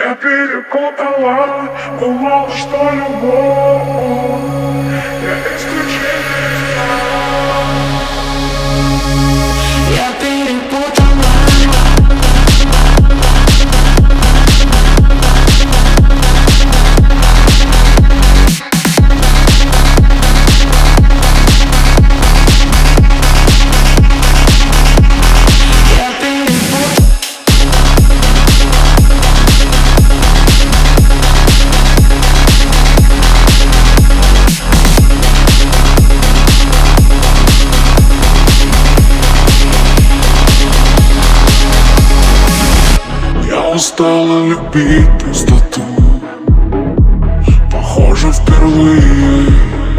Я перепутала, думала, что любовь я исключение. Я перепутала. Устала любить пустоту, похоже, впервые.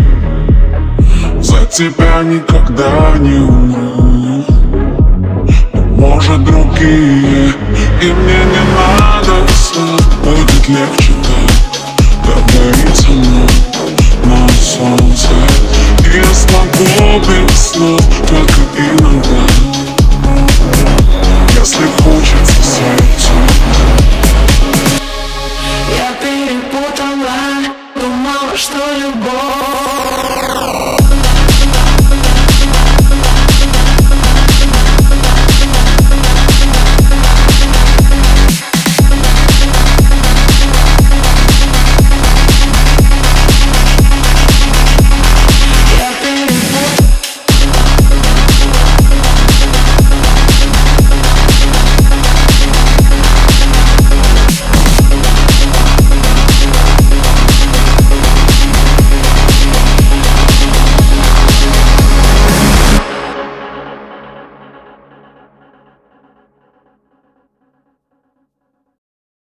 За тебя никогда не умру, но может другие. И мне не надо, все будет легче.